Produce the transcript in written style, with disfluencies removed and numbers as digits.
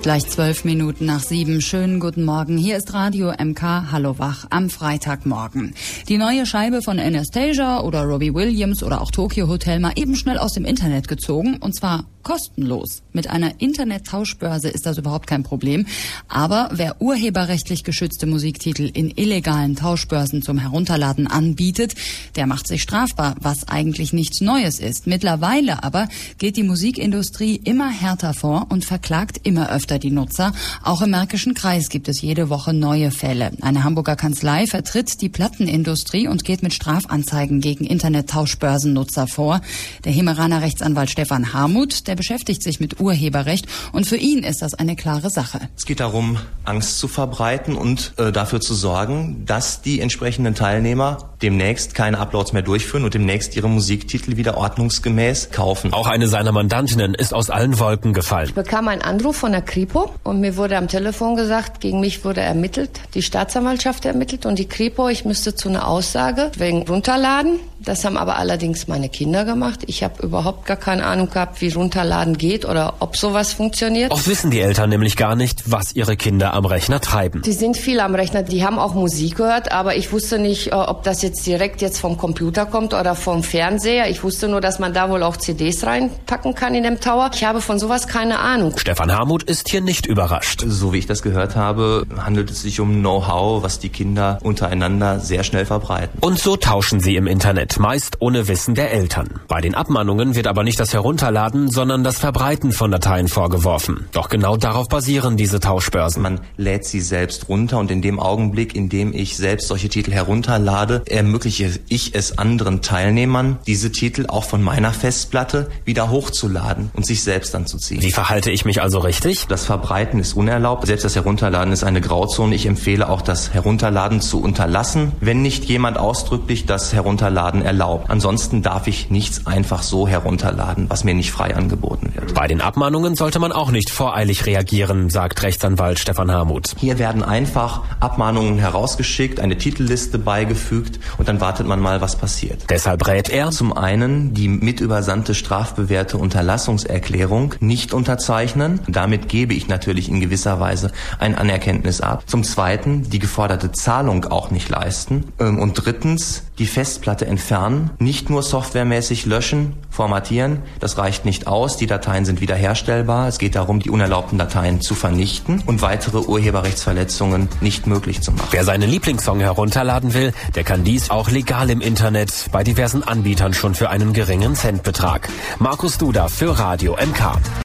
Gleich 12 Minuten nach 7. Schönen guten Morgen. Hier ist Radio MK Hallo Wach am Freitagmorgen. Die neue Scheibe von Anastasia oder Robbie Williams oder auch Tokyo Hotel mal eben schnell aus dem Internet gezogen. Und zwar kostenlos. Mit einer Internet-Tauschbörse ist das überhaupt kein Problem. Aber wer urheberrechtlich geschützte Musiktitel in illegalen Tauschbörsen zum Herunterladen anbietet, der macht sich strafbar, was eigentlich nichts Neues ist. Mittlerweile aber geht die Musikindustrie immer härter vor und verklagt immer öfter die Nutzer. Auch im Märkischen Kreis gibt es jede Woche neue Fälle. Eine Hamburger Kanzlei vertritt die Plattenindustrie und geht mit Strafanzeigen gegen Internet-Tauschbörsennutzer vor. Der Hemeraner Rechtsanwalt Stefan Harmuth, der beschäftigt sich mit Urheberrecht und für ihn ist das eine klare Sache. Es geht darum, Angst zu verbreiten und dafür zu sorgen, dass die entsprechenden Teilnehmer demnächst keine Uploads mehr durchführen und demnächst ihre Musiktitel wieder ordnungsgemäß kaufen. Auch eine seiner Mandantinnen ist aus allen Wolken gefallen. Ich bekam einen Anruf von der Kripo und mir wurde am Telefon gesagt, gegen mich wurde ermittelt, die Staatsanwaltschaft ermittelt und die Kripo, ich müsste zu einer Aussage wegen Runterladen. Das haben aber allerdings meine Kinder gemacht. Ich habe überhaupt gar keine Ahnung gehabt, wie Runterladen geht oder ob sowas funktioniert. Oft wissen die Eltern nämlich gar nicht, was ihre Kinder am Rechner treiben. Die sind viel am Rechner, die haben auch Musik gehört, aber ich wusste nicht, ob das jetzt direkt vom Computer kommt oder vom Fernseher. Ich wusste nur, dass man da wohl auch CDs reinpacken kann in dem Tower. Ich habe von sowas keine Ahnung. Stefan Harmuth ist hier nicht überrascht. So wie ich das gehört habe, handelt es sich um Know-how, was die Kinder untereinander sehr schnell verbreiten. Und so tauschen sie im Internet, meist ohne Wissen der Eltern. Bei den Abmahnungen wird aber nicht das Herunterladen, sondern das Verbreiten von Dateien vorgeworfen. Doch genau darauf basieren diese Tauschbörsen. Man lädt sie selbst runter und in dem Augenblick, in dem ich selbst solche Titel herunterlade, ermögliche ich es anderen Teilnehmern, diese Titel auch von meiner Festplatte wieder hochzuladen und sich selbst anzuziehen. Wie verhalte ich mich also richtig? Das Verbreiten ist unerlaubt. Selbst das Herunterladen ist eine Grauzone. Ich empfehle auch, das Herunterladen zu unterlassen, wenn nicht jemand ausdrücklich das Herunterladen erlaubt. Ansonsten darf ich nichts einfach so herunterladen, was mir nicht frei angeboten wird. Bei den Abmahnungen sollte man auch nicht voreilig reagieren, sagt Rechtsanwalt Stefan Harmuth. Hier werden einfach Abmahnungen herausgeschickt, eine Titelliste beigefügt und dann wartet man mal, was passiert. Deshalb rät er: Zum einen die mitübersandte strafbewährte Unterlassungserklärung nicht unterzeichnen. Damit gebe ich natürlich in gewisser Weise ein Anerkenntnis ab. Zum zweiten die geforderte Zahlung auch nicht leisten. Und drittens die Festplatte entfernen, nicht nur softwaremäßig löschen, formatieren. Das reicht nicht aus. Die Dateien sind wiederherstellbar. Es geht darum, die unerlaubten Dateien zu vernichten und weitere Urheberrechtsverletzungen nicht möglich zu machen. Wer seinen Lieblingssong herunterladen will, der kann dies auch legal im Internet bei diversen Anbietern schon für einen geringen Centbetrag. Markus Duda für Radio MK.